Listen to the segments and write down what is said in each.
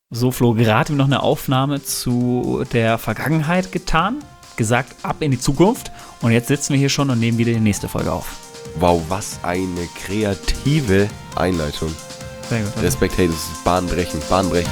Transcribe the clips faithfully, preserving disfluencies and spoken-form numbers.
So, Flo, gerade noch eine Aufnahme zu der Vergangenheit getan, gesagt, ab in die Zukunft. Und jetzt sitzen wir hier schon und nehmen wieder die nächste Folge auf. Wow, was eine kreative Einleitung. Sehr gut. Respekt, hey, das ist bahnbrechend, bahnbrechend.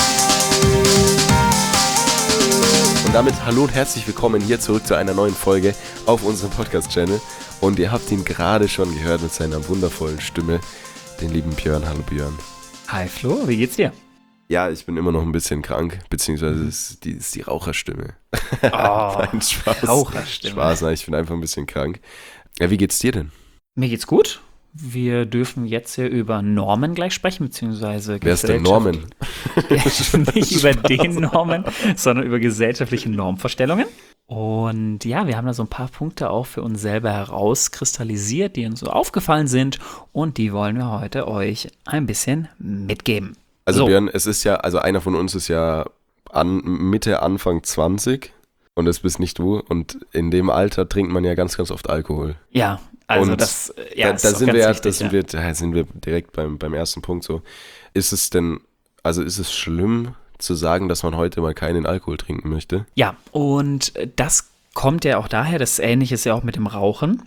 Und damit hallo und herzlich willkommen hier zurück zu einer neuen Folge auf unserem Podcast-Channel. Und ihr habt ihn gerade schon gehört mit seiner wundervollen Stimme, den lieben Björn. Hallo Björn. Hi Flo, wie geht's dir? Ja, ich bin immer noch ein bisschen krank, beziehungsweise es ist die, ist die Raucherstimme. Oh, Nein, Spaß. Raucherstimme. Spaß, nein, ich bin einfach ein bisschen krank. Ja, wie geht's dir denn? Mir geht's gut. Wir dürfen jetzt hier über Normen gleich sprechen, beziehungsweise Wer ist denn Norman? Nicht über den Normen, sondern über gesellschaftliche Normvorstellungen. Und ja, wir haben da so ein paar Punkte auch für uns selber herauskristallisiert, die uns so aufgefallen sind. Und die wollen wir heute euch ein bisschen mitgeben. Also so. Björn, es ist ja, also einer von uns ist ja an, Mitte, Anfang zwanzig und das bist nicht du. Und in dem Alter trinkt man ja ganz, ganz oft Alkohol. Ja, also und das, ja, da, ist da auch sind ganz wir ja, wichtig, da sind ja. wir, da sind wir direkt beim, beim ersten Punkt so. Ist es denn, also ist es schlimm zu sagen, dass man heute mal keinen Alkohol trinken möchte? Ja, und das kommt ja auch daher, das Ähnliche ist ja auch mit dem Rauchen,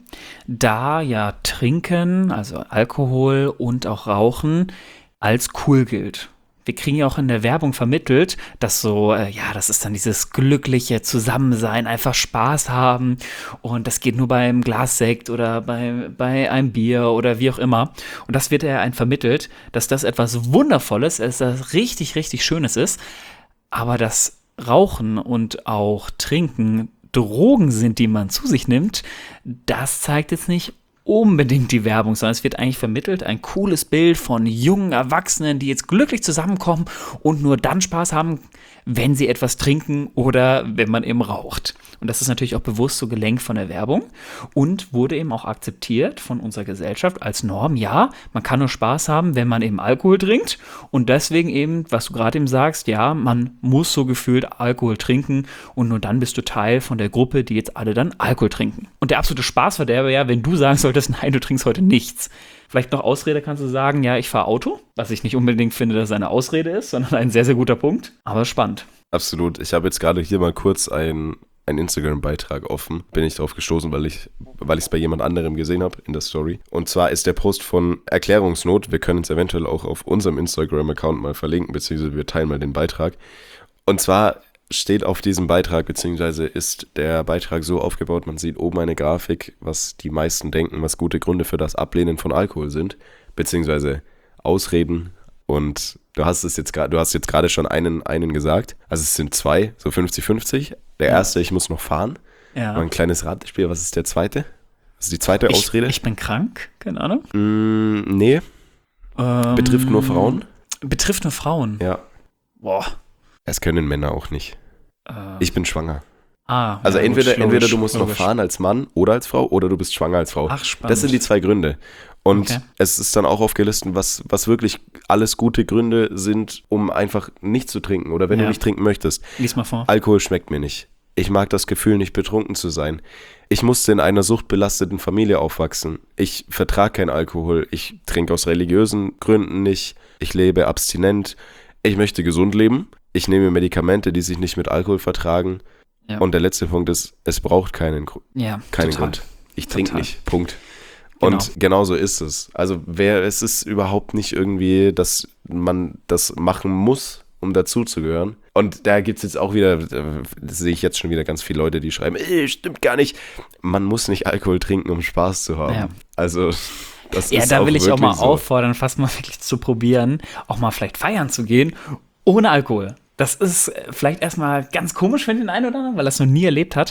da ja Trinken, also Alkohol und auch Rauchen als cool gilt. Wir kriegen ja auch in der Werbung vermittelt, dass so, äh, ja, das ist dann dieses glückliche Zusammensein, einfach Spaß haben und das geht nur beim Glas Sekt oder bei, bei einem Bier oder wie auch immer. Und das wird ja einem vermittelt, dass das etwas Wundervolles, dass das richtig, richtig Schönes ist, aber das Rauchen und auch Trinken Drogen sind, die man zu sich nimmt, das zeigt jetzt nicht unbedingt die Werbung, sondern es wird eigentlich vermittelt, ein cooles Bild von jungen Erwachsenen, die jetzt glücklich zusammenkommen und nur dann Spaß haben, wenn sie etwas trinken oder wenn man eben raucht. Und das ist natürlich auch bewusst so gelenkt von der Werbung und wurde eben auch akzeptiert von unserer Gesellschaft als Norm. Ja, man kann nur Spaß haben, wenn man eben Alkohol trinkt und deswegen eben, was du gerade eben sagst, ja, man muss so gefühlt Alkohol trinken und nur dann bist du Teil von der Gruppe, die jetzt alle dann Alkohol trinken. Und der absolute Spaßverderber, ja, wenn du sagen solltest, nein, du trinkst heute nichts. Vielleicht noch Ausrede kannst du sagen, ja, ich fahre Auto, was ich nicht unbedingt finde, dass es eine Ausrede ist, sondern ein sehr, sehr guter Punkt, aber spannend. Absolut. Ich habe jetzt gerade hier mal kurz ein einen Instagram-Beitrag offen, bin ich drauf gestoßen, weil ich weil ich es bei jemand anderem gesehen habe in der Story. Und zwar ist der Post von Erklärungsnot. Wir können es eventuell auch auf unserem Instagram-Account mal verlinken, beziehungsweise wir teilen mal den Beitrag. Und zwar steht auf diesem Beitrag, beziehungsweise ist der Beitrag so aufgebaut, man sieht oben eine Grafik, was die meisten denken, was gute Gründe für das Ablehnen von Alkohol sind, beziehungsweise Ausreden. Und du hast es jetzt gerade, du hast jetzt gerade schon einen, einen gesagt. Also es sind zwei, so fünfzig fünfzig. Der erste, ich muss noch fahren. Ja. Mal ein kleines Ratespiel. Was ist der zweite? Was ist die zweite ich, Ausrede? Ich bin krank, keine Ahnung. Mm, nee. Ähm, Betrifft nur Frauen? Betrifft nur Frauen? Ja. Boah. Es können Männer auch nicht. Äh, Ich bin schwanger. ah, Also ja, entweder, logisch, entweder du musst logisch. noch fahren als Mann oder als Frau oder du bist schwanger als Frau. Ach, spannend. Das sind die zwei Gründe. Und Okay. es ist dann auch aufgelistet, was, was wirklich alles gute Gründe sind, um einfach nicht zu trinken oder wenn Ja. du nicht trinken möchtest. Lies mal vor. Alkohol schmeckt mir nicht. Ich mag das Gefühl, nicht betrunken zu sein. Ich musste in einer suchtbelasteten Familie aufwachsen. Ich vertrage keinen Alkohol. Ich trinke aus religiösen Gründen nicht. Ich lebe abstinent. Ich möchte gesund leben. Ich nehme Medikamente, die sich nicht mit Alkohol vertragen. Ja. Und der letzte Punkt ist, es braucht keinen, Gru- Ja, keinen total. Grund. Ich trinke Total. nicht. Punkt. Genau. Und genau so ist es. Also wer, es ist überhaupt nicht irgendwie, dass man das machen muss, um dazuzugehören. Und da gibt es jetzt auch wieder, das sehe ich jetzt schon wieder ganz viele Leute, die schreiben, ey, stimmt gar nicht. Man muss nicht Alkohol trinken, um Spaß zu haben. Ja. Also das Ja, ist da auch will ich auch mal wirklich so. auffordern, fast mal wirklich zu probieren, auch mal vielleicht feiern zu gehen, ohne Alkohol. Das ist äh, vielleicht erstmal ganz komisch für den einen oder anderen, weil er es noch nie erlebt hat.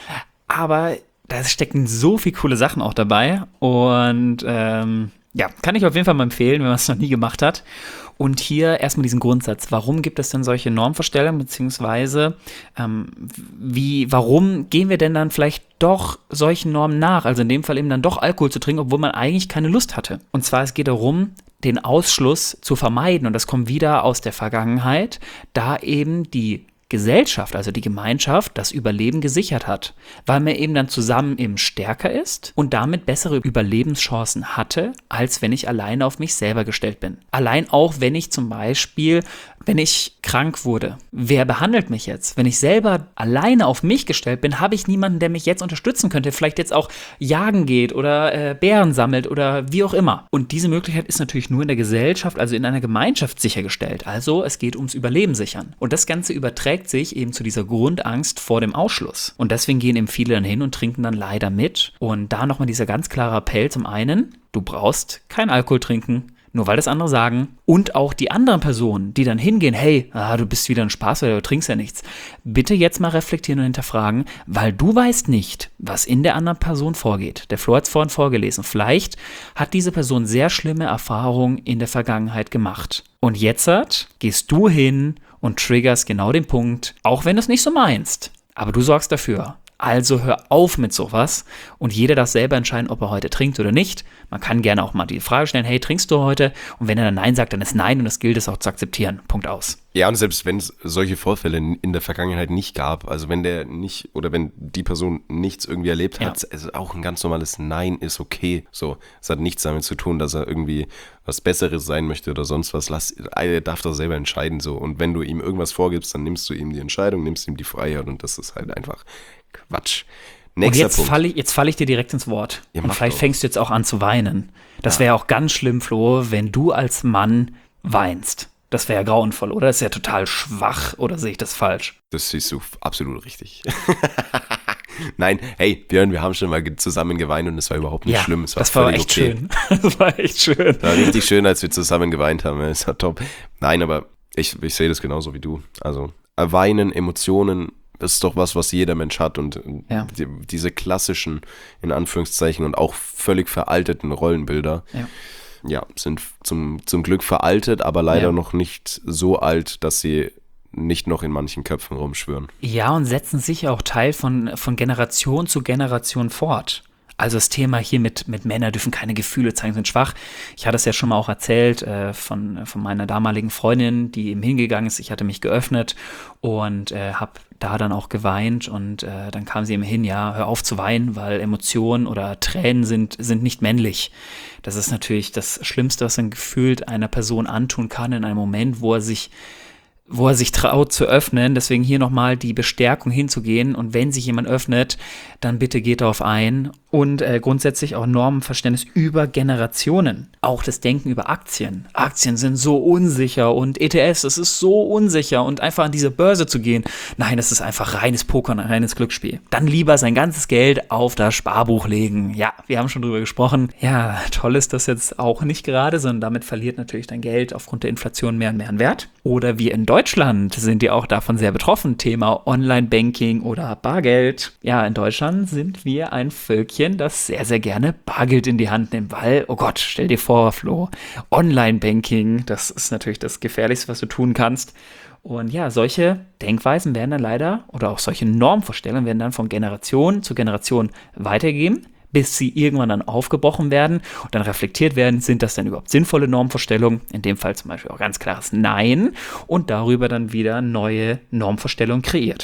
Aber da stecken so viele coole Sachen auch dabei. Und ähm, ja, kann ich auf jeden Fall mal empfehlen, wenn man es noch nie gemacht hat. Und hier erstmal diesen Grundsatz. Warum gibt es denn solche Normvorstellungen, beziehungsweise ähm, wie, warum gehen wir denn dann vielleicht doch solchen Normen nach? Also in dem Fall eben dann doch Alkohol zu trinken, obwohl man eigentlich keine Lust hatte. Und zwar, es geht darum, den Ausschluss zu vermeiden. Und das kommt wieder aus der Vergangenheit, da eben die Gesellschaft, also die Gemeinschaft, das Überleben gesichert hat, weil man eben dann zusammen eben stärker ist und damit bessere Überlebenschancen hatte, als wenn ich alleine auf mich selber gestellt bin. Allein auch, wenn ich zum Beispiel wenn ich krank wurde, wer behandelt mich jetzt? Wenn ich selber alleine auf mich gestellt bin, habe ich niemanden, der mich jetzt unterstützen könnte, vielleicht jetzt auch jagen geht oder äh, Bären sammelt oder wie auch immer. Und diese Möglichkeit ist natürlich nur in der Gesellschaft, also in einer Gemeinschaft sichergestellt. Also es geht ums Überleben sichern. Und das Ganze überträgt sich eben zu dieser Grundangst vor dem Ausschluss. Und deswegen gehen eben viele dann hin und trinken dann leider mit. Und da nochmal dieser ganz klare Appell zum einen, du brauchst keinen Alkohol trinken, nur weil das andere sagen. Und auch die anderen Personen, die dann hingehen, hey, ah, du bist wieder ein Spaß, weil du trinkst ja nichts. Bitte jetzt mal reflektieren und hinterfragen, weil du weißt nicht, was in der anderen Person vorgeht. Der Flo hat es vorhin vorgelesen. Vielleicht hat diese Person sehr schlimme Erfahrungen in der Vergangenheit gemacht. Und jetzt hat, gehst du hin und triggerst genau den Punkt, auch wenn du es nicht so meinst. Aber du sorgst dafür. Also hör auf mit sowas und jeder darf selber entscheiden, ob er heute trinkt oder nicht. Man kann gerne auch mal die Frage stellen, hey, trinkst du heute? Und wenn er dann Nein sagt, dann ist Nein und das gilt es auch zu akzeptieren. Punkt aus. Ja, und selbst wenn es solche Vorfälle in der Vergangenheit nicht gab, also wenn der nicht oder wenn die Person nichts irgendwie erlebt hat, ja. Also auch ein ganz normales Nein ist okay. So, es hat nichts damit zu tun, dass er irgendwie was Besseres sein möchte oder sonst was. Lass, er darf doch selber entscheiden so. Und wenn du ihm irgendwas vorgibst, dann nimmst du ihm die Entscheidung, nimmst ihm die Freiheit und das ist halt einfach Quatsch. Nächster und jetzt falle ich, jetzt fall ich dir direkt ins Wort. Ja, und vielleicht auch. Fängst du jetzt auch an zu weinen. Das ja. wäre auch ganz schlimm, Flo, wenn du als Mann weinst. Das wäre ja grauenvoll, oder? Das ist ja total schwach, oder sehe ich das falsch? Das siehst du absolut richtig. Nein, hey, Björn, wir haben schon mal zusammen geweint und es war überhaupt nicht ja, schlimm. Es war das war echt okay. schön. Das war echt schön. Das war richtig schön, als wir zusammen geweint haben. Es war top. Nein, aber ich, ich sehe das genauso wie du. Also weinen, Emotionen, das ist doch was, was jeder Mensch hat und ja. die, diese klassischen, in Anführungszeichen, und auch völlig veralteten Rollenbilder, ja, ja sind zum, zum Glück veraltet, aber leider ja. noch nicht so alt, dass sie nicht noch in manchen Köpfen rumschwirren. Ja, und setzen sich auch Teil von, von Generation zu Generation fort. Also das Thema hier mit, mit Männer dürfen keine Gefühle zeigen, sind schwach. Ich hatte es ja schon mal auch erzählt äh, von, von meiner damaligen Freundin, die eben hingegangen ist. Ich hatte mich geöffnet und äh, habe da dann auch geweint und äh, dann kam sie eben hin, ja, hör auf zu weinen, weil Emotionen oder Tränen sind, sind nicht männlich. Das ist natürlich das Schlimmste, was ein Gefühl einer Person antun kann in einem Moment, wo er sich wo er sich traut zu öffnen. Deswegen hier nochmal die Bestärkung hinzugehen. Und wenn sich jemand öffnet, dann bitte geht darauf ein. Und äh, grundsätzlich auch Normenverständnis über Generationen. Auch das Denken über Aktien. Aktien sind so unsicher und E T Fs, das ist so unsicher. Und einfach an diese Börse zu gehen, nein, das ist einfach reines Poker, ein reines Glücksspiel. Dann lieber sein ganzes Geld auf das Sparbuch legen. Ja, wir haben schon drüber gesprochen. Ja, toll ist das jetzt auch nicht gerade, sondern damit verliert natürlich dein Geld aufgrund der Inflation mehr und mehr an Wert. Oder wir in Deutschland sind ja auch davon sehr betroffen. Thema Online-Banking oder Bargeld. Ja, in Deutschland sind wir ein Völkchen, das sehr, sehr gerne Bargeld in die Hand nimmt, weil, oh Gott, stell dir vor, Flo, Online-Banking, das ist natürlich das Gefährlichste, was du tun kannst. Und ja, solche Denkweisen werden dann leider, oder auch solche Normvorstellungen werden dann von Generation zu Generation weitergegeben, bis sie irgendwann dann aufgebrochen werden und dann reflektiert werden, sind das denn überhaupt sinnvolle Normvorstellungen? In dem Fall zum Beispiel auch ganz klares Nein und darüber dann wieder neue Normvorstellungen kreiert.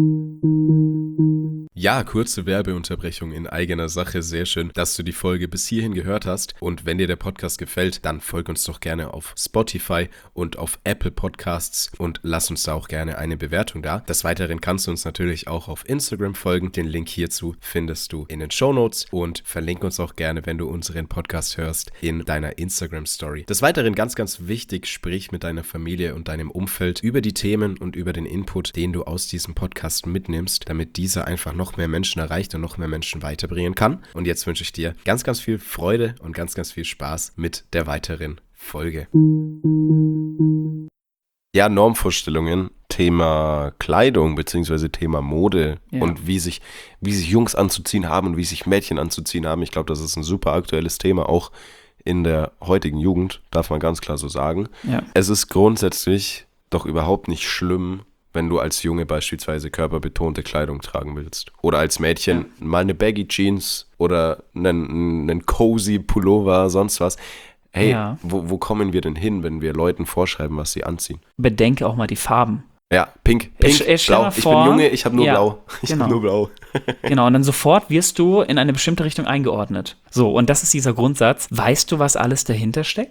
Ja, kurze Werbeunterbrechung in eigener Sache. Sehr schön, dass du die Folge bis hierhin gehört hast. Und wenn dir der Podcast gefällt, dann folg uns doch gerne auf Spotify und auf Apple Podcasts und lass uns da auch gerne eine Bewertung da. Des Weiteren kannst du uns natürlich auch auf Instagram folgen. Den Link hierzu findest du in den Shownotes und verlink uns auch gerne, wenn du unseren Podcast hörst, in deiner Instagram-Story. Des Weiteren ganz, ganz wichtig, sprich mit deiner Familie und deinem Umfeld über die Themen und über den Input, den du aus diesem Podcast mitnimmst, damit dieser einfach noch mehr Menschen erreicht und noch mehr Menschen weiterbringen kann. Und jetzt wünsche ich dir ganz, ganz viel Freude und ganz, ganz viel Spaß mit der weiteren Folge. Ja, Normvorstellungen, Thema Kleidung bzw. Thema Mode ja. und wie sich, wie sich Jungs anzuziehen haben und wie sich Mädchen anzuziehen haben. Ich glaube, das ist ein super aktuelles Thema, auch in der heutigen Jugend, darf man ganz klar so sagen. Ja. Es ist grundsätzlich doch überhaupt nicht schlimm, wenn du als Junge beispielsweise körperbetonte Kleidung tragen willst. Oder als Mädchen ja. mal eine Baggy Jeans oder einen, einen cozy Pullover, sonst was. Hey, ja. wo, wo kommen wir denn hin, wenn wir Leuten vorschreiben, was sie anziehen? Bedenke auch mal die Farben. Ja, pink, pink, ich, blau. Ich vor, bin Junge, ich habe nur ja, blau. Ich genau. habe nur blau. Genau, und dann sofort wirst du in eine bestimmte Richtung eingeordnet. So, und das ist dieser Grundsatz. Weißt du, was alles dahinter steckt?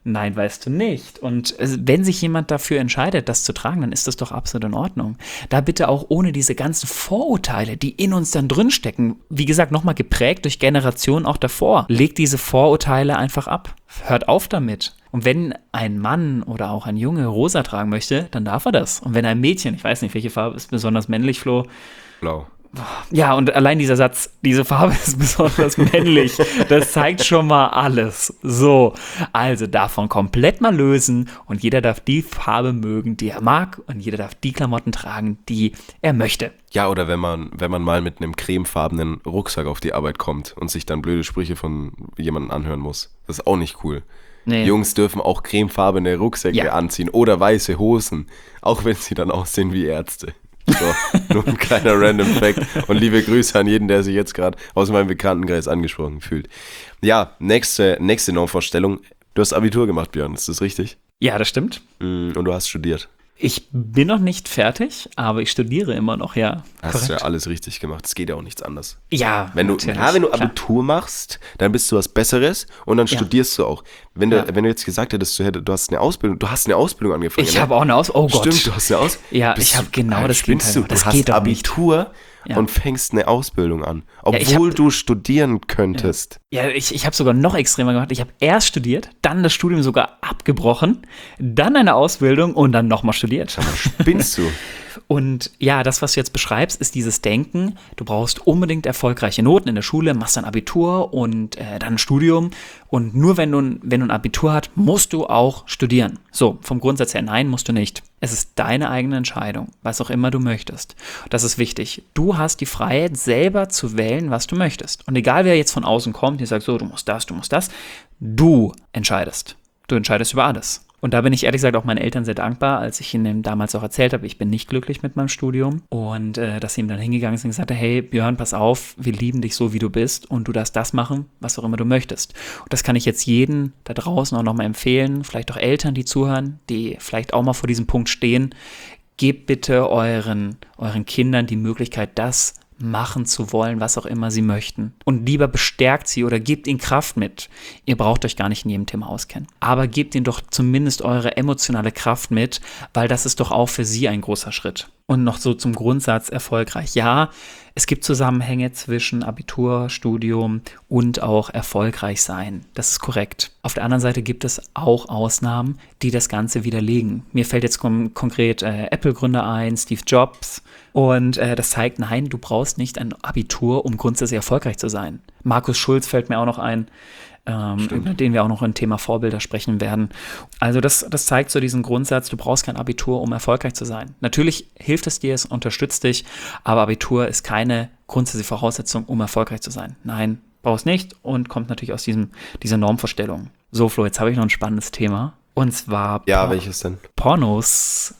Nein, weißt du nicht. Und wenn sich jemand dafür entscheidet, das zu tragen, dann ist das doch absolut in Ordnung. Da bitte auch ohne diese ganzen Vorurteile, die in uns dann drinstecken. Wie gesagt, nochmal geprägt durch Generationen auch davor. Legt diese Vorurteile einfach ab. Hört auf damit. Und wenn ein Mann oder auch ein Junge rosa tragen möchte, dann darf er das. Und wenn ein Mädchen, ich weiß nicht, welche Farbe ist besonders männlich, Flo? Blau. Ja, und allein dieser Satz, diese Farbe ist besonders männlich, das zeigt schon mal alles. So, also davon komplett mal lösen und jeder darf die Farbe mögen, die er mag und jeder darf die Klamotten tragen, die er möchte. Ja, oder wenn man, wenn man mal mit einem cremefarbenen Rucksack auf die Arbeit kommt und sich dann blöde Sprüche von jemandem anhören muss. Das ist auch nicht cool. Nee. Jungs dürfen auch cremefarbene Rucksäcke ja. anziehen oder weiße Hosen, auch wenn sie dann aussehen wie Ärzte. So, nur ein kleiner Random Fact. Und liebe Grüße an jeden, der sich jetzt gerade aus meinem Bekanntenkreis angesprochen fühlt. Ja, nächste, nächste Normvorstellung. Du hast Abitur gemacht, Björn, ist das richtig? Ja, das stimmt. Und du hast studiert. Ich bin noch nicht fertig, aber ich studiere immer noch, ja. Hast du ja alles richtig gemacht. Es geht ja auch nichts anders. Ja, wenn du, ja, wenn du Abitur klar. machst, dann bist du was Besseres und dann ja. studierst du auch. Wenn du, ja. wenn du jetzt gesagt hättest, du, hättest, du hast eine Ausbildung, du hast eine Ausbildung angefangen. Ich ne? habe auch eine Ausbildung. Oh Gott. Stimmt, du hast eine Ausbildung. Ja, ich habe genau das Gegenteil. Du, das du hast Abitur ja. und fängst eine Ausbildung an, obwohl ja, hab, du studieren könntest. Ja, ja ich, ich habe sogar noch extremer gemacht. Ich habe erst studiert, dann das Studium sogar abgebrochen, dann eine Ausbildung und dann nochmal studiert. Aber spinnst du? Und ja, das, was du jetzt beschreibst, ist dieses Denken, du brauchst unbedingt erfolgreiche Noten in der Schule, machst dann Abitur und äh, dann ein Studium und nur wenn du, wenn du ein Abitur hast, musst du auch studieren. So, vom Grundsatz her, nein, musst du nicht. Es ist deine eigene Entscheidung, was auch immer du möchtest. Das ist wichtig. Du hast die Freiheit, selber zu wählen, was du möchtest. Und egal, wer jetzt von außen kommt, die sagt so, du musst das, du musst das, du entscheidest. Du entscheidest über alles. Und da bin ich ehrlich gesagt auch meinen Eltern sehr dankbar, als ich ihnen damals auch erzählt habe, ich bin nicht glücklich mit meinem Studium und äh, dass sie ihm dann hingegangen sind und gesagt haben, hey Björn, pass auf, wir lieben dich so, wie du bist und du darfst das machen, was auch immer du möchtest. Und das kann ich jetzt jedem da draußen auch nochmal empfehlen, vielleicht auch Eltern, die zuhören, die vielleicht auch mal vor diesem Punkt stehen. Gebt bitte euren, euren Kindern die Möglichkeit, das machen zu wollen, was auch immer sie möchten. Und lieber bestärkt sie oder gebt ihnen Kraft mit. Ihr braucht euch gar nicht in jedem Thema auskennen. Aber gebt ihnen doch zumindest eure emotionale Kraft mit, weil das ist doch auch für sie ein großer Schritt. Und noch so zum Grundsatz erfolgreich. Ja, es gibt Zusammenhänge zwischen Abitur, Studium und auch erfolgreich sein. Das ist korrekt. Auf der anderen Seite gibt es auch Ausnahmen, die das Ganze widerlegen. Mir fällt jetzt kon- konkret äh, Apple-Gründer ein, Steve Jobs. Und äh, das zeigt, nein, du brauchst nicht ein Abitur, um grundsätzlich erfolgreich zu sein. Markus Schulz fällt mir auch noch ein, ähm, über den wir auch noch im Thema Vorbilder sprechen werden. Also das, das zeigt so diesen Grundsatz, du brauchst kein Abitur, um erfolgreich zu sein. Natürlich hilft es dir, es unterstützt dich, aber Abitur ist keine grundsätzliche Voraussetzung, um erfolgreich zu sein. Nein, brauchst nicht und kommt natürlich aus diesem, dieser Normvorstellung. So, Flo, jetzt habe ich noch ein spannendes Thema. Und zwar ja, Por- welches denn? Pornos,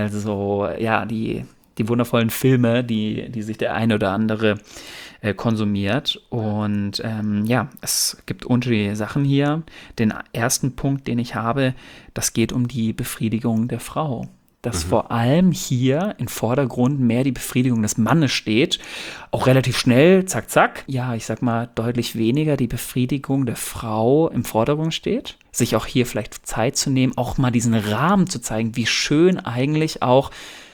also ja, die... die wundervollen Filme, die, die sich der eine oder andere äh, konsumiert. Und ähm, ja, es gibt unterschiedliche Sachen hier. Den ersten Punkt, den ich habe, das geht um die Befriedigung der Frau. Dass mhm. vor allem hier im Vordergrund mehr die Befriedigung des Mannes steht. Auch relativ schnell, zack, zack. Ja, ich sag mal, deutlich weniger die Befriedigung der Frau im Vordergrund steht. Sich auch hier vielleicht Zeit zu nehmen, auch mal diesen Rahmen zu zeigen, wie schön eigentlich auch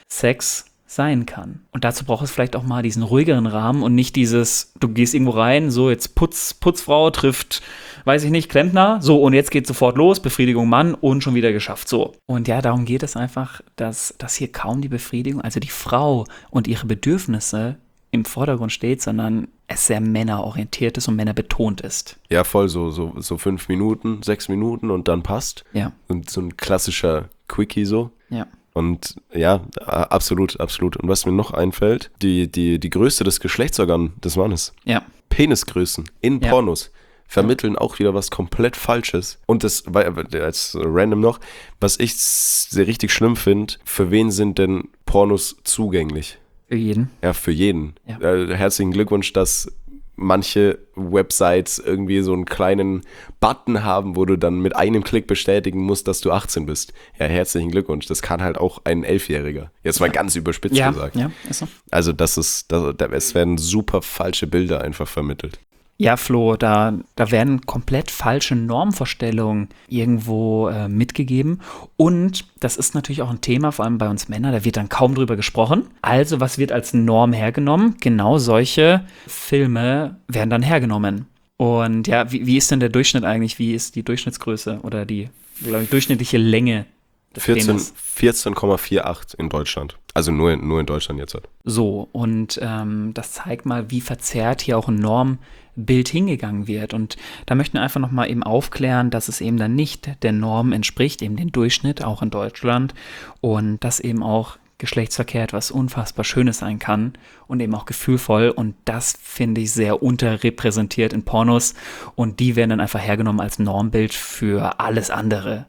Sex sein kann. Und dazu braucht es vielleicht auch mal diesen ruhigeren Rahmen und nicht dieses, du gehst irgendwo rein, so jetzt Putz, Putzfrau trifft, weiß ich nicht, Klempner, so und jetzt geht sofort los, Befriedigung Mann und schon wieder geschafft, so. Und ja, darum geht es einfach, dass, dass hier kaum die Befriedigung, also die Frau und ihre Bedürfnisse im Vordergrund steht, sondern es sehr männerorientiert ist und männerbetont ist. Ja, voll, so, so, so fünf Minuten, sechs Minuten und dann passt. Ja. Und so ein klassischer Quickie so. Ja. Und ja, absolut, absolut. Und was mir noch einfällt, die, die, die Größe des Geschlechtsorgans des Mannes. Ja. Penisgrößen in ja. Pornos vermitteln ja. auch wieder was komplett Falsches. Und das, als random noch, was ich sehr richtig schlimm finde, für wen sind denn Pornos zugänglich? Für jeden. Ja, für jeden. Ja. Äh, herzlichen Glückwunsch, dass manche Websites irgendwie so einen kleinen Button haben, wo du dann mit einem Klick bestätigen musst, dass du achtzehn bist. Ja, herzlichen Glückwunsch. Das kann halt auch ein Elfjähriger. Jetzt mal ganz überspitzt ja, gesagt. Ja, ist so. Also das ist, das, es werden super falsche Bilder einfach vermittelt. Ja, Flo, da, da werden komplett falsche Normvorstellungen irgendwo äh, mitgegeben. Und das ist natürlich auch ein Thema, vor allem bei uns Männern, da wird dann kaum drüber gesprochen. Also, was wird als Norm hergenommen? Genau solche Filme werden dann hergenommen. Und ja, wie, wie ist denn der Durchschnitt eigentlich? Wie ist die Durchschnittsgröße oder die, glaube ich, durchschnittliche Länge des vierzehn Penis? vierzehn Komma achtzig in Deutschland. Also nur in, nur in Deutschland jetzt halt. So, und ähm, das zeigt mal, wie verzerrt hier auch ein Normbild hingegangen wird. Und da möchten wir einfach nochmal eben aufklären, dass es eben dann nicht der Norm entspricht, eben den Durchschnitt, auch in Deutschland. Und dass eben auch Geschlechtsverkehr etwas unfassbar Schönes sein kann und eben auch gefühlvoll. Und das finde ich sehr unterrepräsentiert in Pornos. Und die werden dann einfach hergenommen als Normbild für alles andere.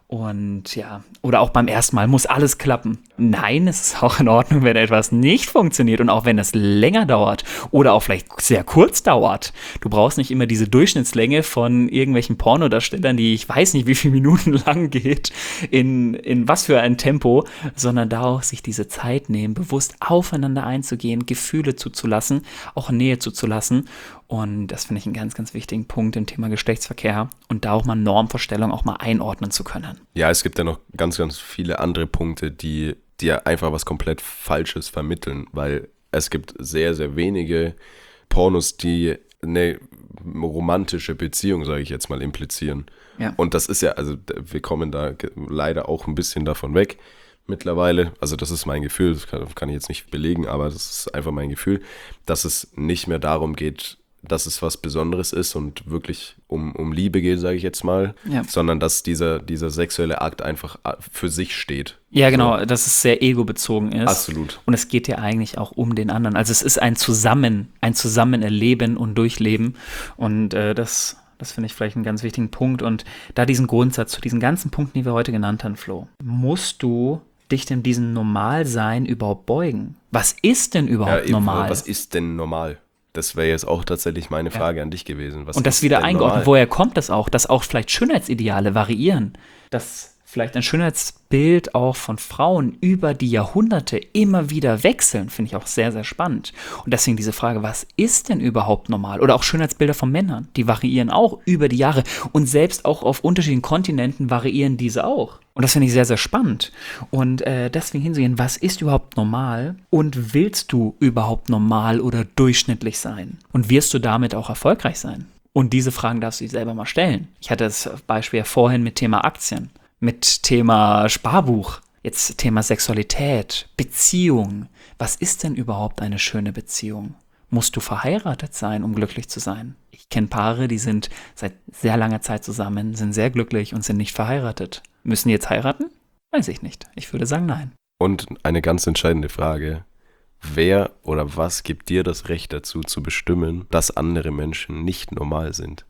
Und ja, oder auch beim ersten Mal muss alles klappen. Nein, es ist auch in Ordnung, wenn etwas nicht funktioniert und auch wenn es länger dauert oder auch vielleicht sehr kurz dauert. Du brauchst nicht immer diese Durchschnittslänge von irgendwelchen Pornodarstellern, die ich weiß nicht, wie viele Minuten lang geht, in, in was für ein Tempo, sondern da auch sich diese Zeit nehmen, bewusst aufeinander einzugehen, Gefühle zuzulassen, auch Nähe zuzulassen. Und das finde ich einen ganz, ganz wichtigen Punkt im Thema Geschlechtsverkehr und da auch mal Normvorstellungen auch mal einordnen zu können. Ja, es gibt ja noch ganz, ganz viele andere Punkte, die dir einfach was komplett Falsches vermitteln, weil es gibt sehr, sehr wenige Pornos, die eine romantische Beziehung, sage ich jetzt mal, implizieren. Ja. Und das ist ja, also wir kommen da leider auch ein bisschen davon weg mittlerweile. Also das ist mein Gefühl, das kann, kann ich jetzt nicht belegen, aber das ist einfach mein Gefühl, dass es nicht mehr darum geht, dass es was Besonderes ist und wirklich um, um Liebe geht, sage ich jetzt mal, Ja. sondern dass dieser, dieser sexuelle Akt einfach für sich steht. Ja, genau, So. dass es sehr egobezogen ist. Absolut. Und es geht ja eigentlich auch um den anderen. Also es ist ein Zusammen, ein Zusammenerleben und Durchleben. Und äh, das, das finde ich vielleicht einen ganz wichtigen Punkt. Und da diesen Grundsatz zu diesen ganzen Punkten, die wir heute genannt haben, Flo, musst du dich denn diesem Normalsein überhaupt beugen? Was ist denn überhaupt Ja, eben, normal? Was ist denn normal? Das wäre jetzt auch tatsächlich meine Frage ja. an dich gewesen. Was und das ist wieder denn eingeordnet. normal? Woher kommt das auch? Dass auch vielleicht Schönheitsideale variieren. Dass vielleicht ein Schönheitsbild auch von Frauen über die Jahrhunderte immer wieder wechseln, finde ich auch sehr, sehr spannend. Und deswegen diese Frage, was ist denn überhaupt normal? Oder auch Schönheitsbilder von Männern, die variieren auch über die Jahre. Und selbst auch auf unterschiedlichen Kontinenten variieren diese auch. Und das finde ich sehr, sehr spannend. Und äh, deswegen hinzugehen, was ist überhaupt normal? Und willst du überhaupt normal oder durchschnittlich sein? Und wirst du damit auch erfolgreich sein? Und diese Fragen darfst du dir selber mal stellen. Ich hatte das Beispiel ja vorhin mit Thema Aktien, mit Thema Sparbuch, jetzt Thema Sexualität, Beziehung. Was ist denn überhaupt eine schöne Beziehung? Musst du verheiratet sein, um glücklich zu sein? Ich kenne Paare, die sind seit sehr langer Zeit zusammen, sind sehr glücklich und sind nicht verheiratet. Müssen die jetzt heiraten? Weiß ich nicht. Ich würde sagen, nein. Und eine ganz entscheidende Frage. Wer oder was gibt dir das Recht dazu, zu bestimmen, dass andere Menschen nicht normal sind?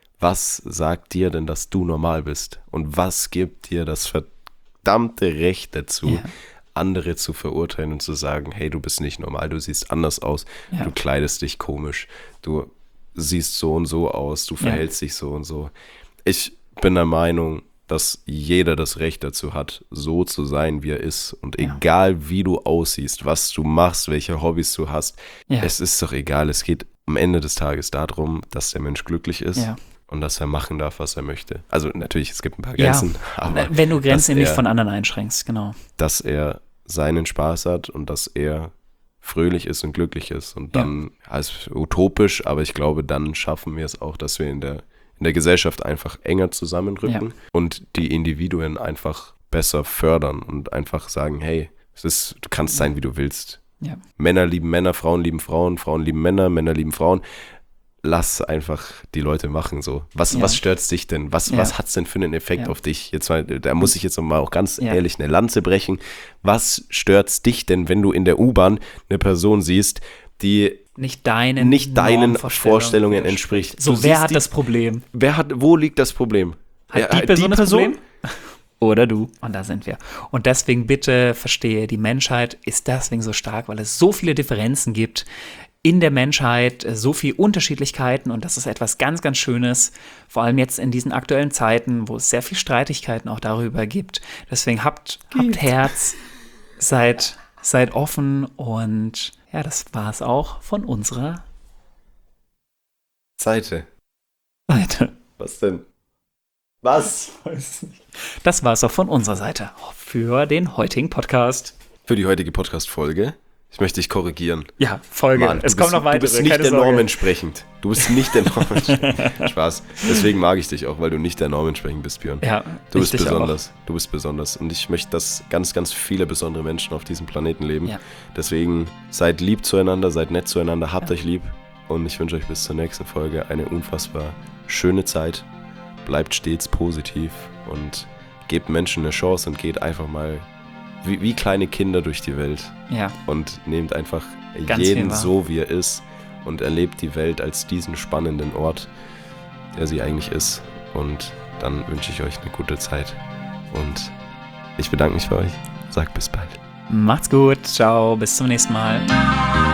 Was sagt dir denn, dass du normal bist? Und was gibt dir das verdammte Recht dazu, Ja. andere zu verurteilen und zu sagen, hey, du bist nicht normal, du siehst anders aus, Ja. du kleidest dich komisch, du siehst so und so aus, du verhältst dich so und so. Ich bin der Meinung, dass jeder das Recht dazu hat, so zu sein, wie er ist. Und Ja. egal, wie du aussiehst, was du machst, welche Hobbys du hast, Ja. es ist doch egal. Es geht am Ende des Tages darum, dass der Mensch glücklich ist Ja. und dass er machen darf, was er möchte. Also natürlich, es gibt ein paar Ja. Grenzen, aber Wenn du Grenzen dass nicht er- von anderen einschränkst, genau. dass er seinen Spaß hat und dass er fröhlich ist und glücklich ist. Und Ja. dann, ja, ist utopisch, aber ich glaube, dann schaffen wir es auch, dass wir in der, in der Gesellschaft einfach enger zusammenrücken Ja. und die Individuen einfach besser fördern und einfach sagen, hey, es ist, du kannst sein, wie du willst. Ja. Männer lieben Männer, Frauen lieben Frauen, Frauen lieben Männer, Männer lieben Frauen. Lass einfach die Leute machen so. Was, Ja. was stört dich denn? Was, Ja. was hat es denn für einen Effekt Ja. auf dich? Jetzt mal, da muss ich jetzt noch mal auch ganz Ja. ehrlich eine Lanze brechen. Was stört dich denn, wenn du in der U-Bahn eine Person siehst, die Nicht deinen, nicht deinen Normvorstellungen Vorstellungen entspricht? So, Du wer siehst hat die, das Problem? Wer hat, wo liegt das Problem? Hat Ja, die Person das Problem? Oder du. Und da sind wir. Und deswegen bitte verstehe, die Menschheit ist deswegen so stark, weil es so viele Differenzen gibt in der Menschheit, so viele Unterschiedlichkeiten und das ist etwas ganz, ganz Schönes, vor allem jetzt in diesen aktuellen Zeiten, wo es sehr viel Streitigkeiten auch darüber gibt. Deswegen habt, habt Herz, seid, seid offen und ja, das war es auch von unserer Seite. Seite. Was denn? Was? Das war es auch von unserer Seite für den heutigen Podcast. Für die heutige Podcast-Folge. Ich möchte dich korrigieren. Ja, Folge. Mann, es du kommen bist, noch weitere. Du bist nicht keine der Sorge. Norm entsprechend. Du bist nicht der Norm entsprechend. Spaß. Deswegen mag ich dich auch, weil du nicht der Norm entsprechend bist, Björn. Ja, du bist ich dich besonders. Du bist besonders. Und ich möchte, dass ganz, ganz viele besondere Menschen auf diesem Planeten leben. Ja. Deswegen seid lieb zueinander, seid nett zueinander, habt ja. euch lieb. Und ich wünsche euch bis zur nächsten Folge eine unfassbar schöne Zeit. Bleibt stets positiv und gebt Menschen eine Chance und geht einfach mal wie, wie kleine Kinder durch die Welt. Ja. Und nehmt einfach Ganz jeden viel so, wie er ist und erlebt die Welt als diesen spannenden Ort, der sie eigentlich ist. Und dann wünsche ich euch eine gute Zeit. Und ich bedanke mich für euch. Sagt bis bald. Macht's gut. Ciao. Bis zum nächsten Mal.